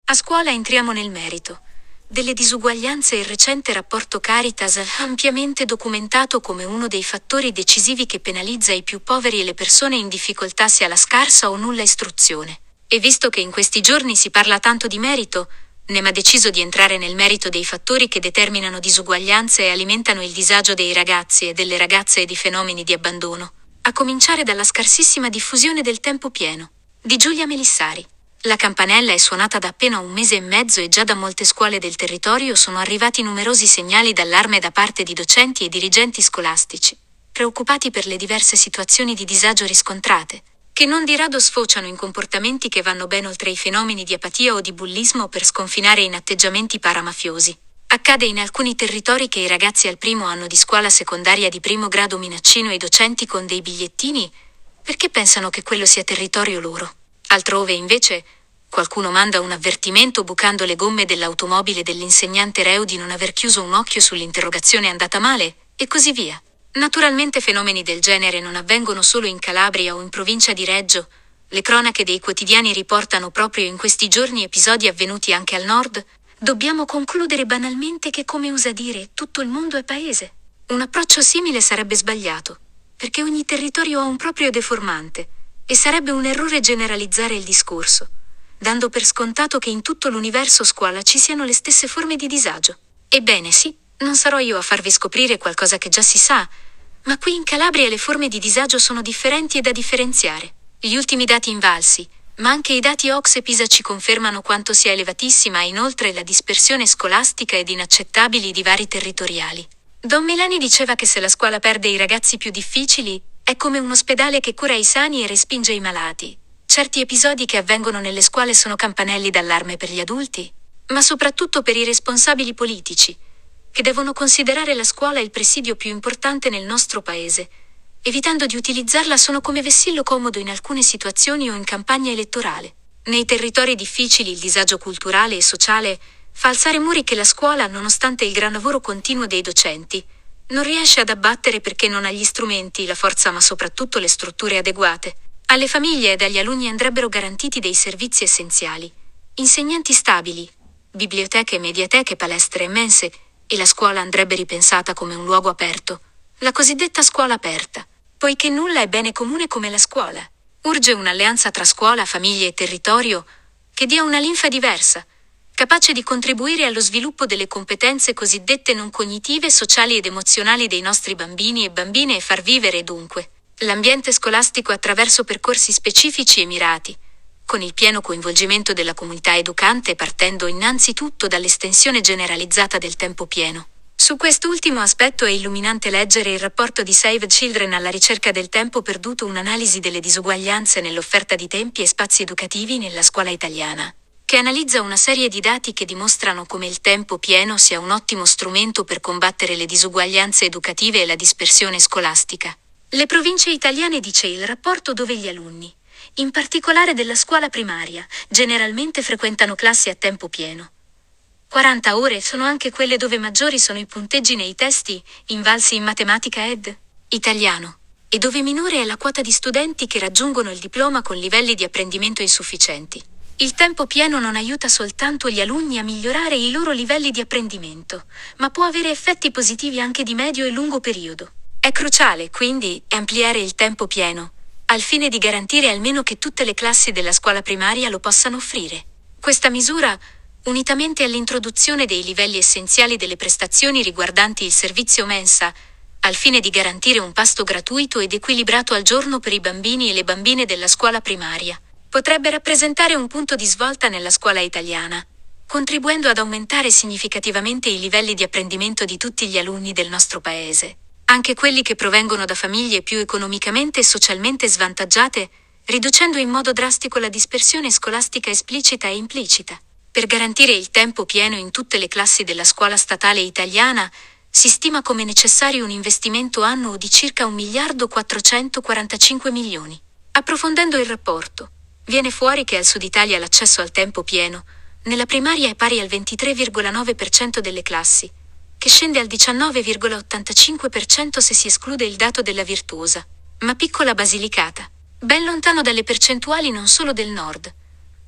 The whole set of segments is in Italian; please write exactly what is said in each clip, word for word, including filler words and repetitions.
A scuola entriamo nel merito delle disuguaglianze e il recente rapporto Caritas ha ampiamente documentato come uno dei fattori decisivi che penalizza i più poveri e le persone in difficoltà sia la scarsa o nulla istruzione. E visto che in questi giorni si parla tanto di merito, NEM ha deciso di entrare nel merito dei fattori che determinano disuguaglianze e alimentano il disagio dei ragazzi e delle ragazze e di fenomeni di abbandono, a cominciare dalla scarsissima diffusione del tempo pieno. Di Giulia Melissari. La campanella è suonata da appena un mese e mezzo e già da molte scuole del territorio sono arrivati numerosi segnali d'allarme da parte di docenti e dirigenti scolastici, preoccupati per le diverse situazioni di disagio riscontrate, che non di rado sfociano in comportamenti che vanno ben oltre i fenomeni di apatia o di bullismo per sconfinare in atteggiamenti paramafiosi. Accade in alcuni territori che i ragazzi al primo anno di scuola secondaria di primo grado minaccino i docenti con dei bigliettini perché pensano che quello sia territorio loro. Altrove, invece, qualcuno manda un avvertimento bucando le gomme dell'automobile dell'insegnante reo di non aver chiuso un occhio sull'interrogazione andata male, e così via. Naturalmente fenomeni del genere non avvengono solo in Calabria o in provincia di Reggio. Le cronache dei quotidiani riportano proprio in questi giorni episodi avvenuti anche al nord. Dobbiamo concludere banalmente che, come usa dire, tutto il mondo è paese. Un approccio simile sarebbe sbagliato, perché ogni territorio ha un proprio deformante. E sarebbe un errore generalizzare il discorso, dando per scontato che in tutto l'universo scuola ci siano le stesse forme di disagio. Ebbene sì, non sarò io a farvi scoprire qualcosa che già si sa, ma qui in Calabria le forme di disagio sono differenti e da differenziare. Gli ultimi dati invalsi, ma anche i dati O C S E PISA ci confermano quanto sia elevatissima e inoltre la dispersione scolastica ed inaccettabili i divari territoriali. Don Milani diceva che se la scuola perde i ragazzi più difficili, è come un ospedale che cura i sani e respinge i malati. Certi episodi che avvengono nelle scuole sono campanelli d'allarme per gli adulti, ma soprattutto per i responsabili politici, che devono considerare la scuola il presidio più importante nel nostro paese. Evitando di utilizzarla sono come vessillo comodo in alcune situazioni o in campagna elettorale. Nei territori difficili il disagio culturale e sociale fa alzare muri che la scuola, nonostante il gran lavoro continuo dei docenti, non riesce ad abbattere perché non ha gli strumenti, la forza ma soprattutto le strutture adeguate. Alle famiglie ed agli alunni andrebbero garantiti dei servizi essenziali, insegnanti stabili, biblioteche, mediateche, palestre e mense, e la scuola andrebbe ripensata come un luogo aperto, la cosiddetta scuola aperta, poiché nulla è bene comune come la scuola. Urge un'alleanza tra scuola, famiglie e territorio che dia una linfa diversa, capace di contribuire allo sviluppo delle competenze cosiddette non cognitive, sociali ed emozionali dei nostri bambini e bambine e far vivere dunque l'ambiente scolastico attraverso percorsi specifici e mirati, con il pieno coinvolgimento della comunità educante partendo innanzitutto dall'estensione generalizzata del tempo pieno. Su quest'ultimo aspetto è illuminante leggere il rapporto di Save Children alla ricerca del tempo perduto, un'analisi delle disuguaglianze nell'offerta di tempi e spazi educativi nella scuola italiana, che analizza una serie di dati che dimostrano come il tempo pieno sia un ottimo strumento per combattere le disuguaglianze educative e la dispersione scolastica. Le province italiane, dice il rapporto, dove gli alunni, in particolare della scuola primaria, generalmente frequentano classi a tempo pieno. quaranta ore sono anche quelle dove maggiori sono i punteggi nei testi, invalsi in matematica ed italiano, e dove minore è la quota di studenti che raggiungono il diploma con livelli di apprendimento insufficienti. Il tempo pieno non aiuta soltanto gli alunni a migliorare i loro livelli di apprendimento, ma può avere effetti positivi anche di medio e lungo periodo. È cruciale, quindi, ampliare il tempo pieno, al fine di garantire almeno che tutte le classi della scuola primaria lo possano offrire. Questa misura, unitamente all'introduzione dei livelli essenziali delle prestazioni riguardanti il servizio mensa, al fine di garantire un pasto gratuito ed equilibrato al giorno per i bambini e le bambine della scuola primaria, potrebbe rappresentare un punto di svolta nella scuola italiana, contribuendo ad aumentare significativamente i livelli di apprendimento di tutti gli alunni del nostro paese, anche quelli che provengono da famiglie più economicamente e socialmente svantaggiate, riducendo in modo drastico la dispersione scolastica esplicita e implicita. Per garantire il tempo pieno in tutte le classi della scuola statale italiana, si stima come necessario un investimento annuo di circa un miliardo quattrocentoquarantacinque milioni. Approfondendo il rapporto, viene fuori che al Sud Italia l'accesso al tempo pieno, nella primaria è pari al ventitré virgola nove per cento delle classi, che scende al diciannove virgola ottantacinque per cento se si esclude il dato della Virtuosa, ma piccola Basilicata, ben lontano dalle percentuali non solo del nord,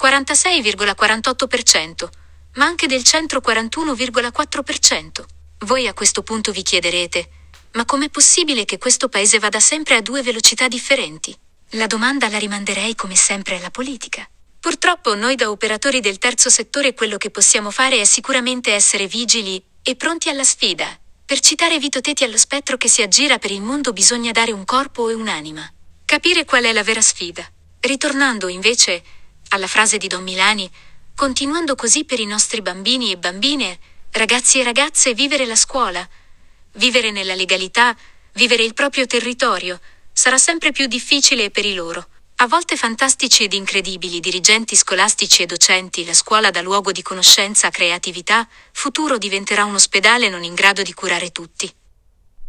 quarantasei virgola quarantotto per cento, ma anche del centro quarantuno virgola quattro per cento. Voi a questo punto vi chiederete: ma com'è possibile che questo paese vada sempre a due velocità differenti? La domanda la rimanderei come sempre alla politica. Purtroppo noi da operatori del terzo settore quello che possiamo fare è sicuramente essere vigili e pronti alla sfida. Per citare Vito Tetti allo spettro che si aggira per il mondo bisogna dare un corpo e un'anima. Capire qual è la vera sfida. Ritornando invece alla frase di Don Milani, continuando così per i nostri bambini e bambine, ragazzi e ragazze, vivere la scuola, vivere nella legalità, vivere il proprio territorio, sarà sempre più difficile per i loro, a volte fantastici ed incredibili dirigenti scolastici e docenti. La scuola da luogo di conoscenza, creatività, futuro diventerà un ospedale non in grado di curare tutti.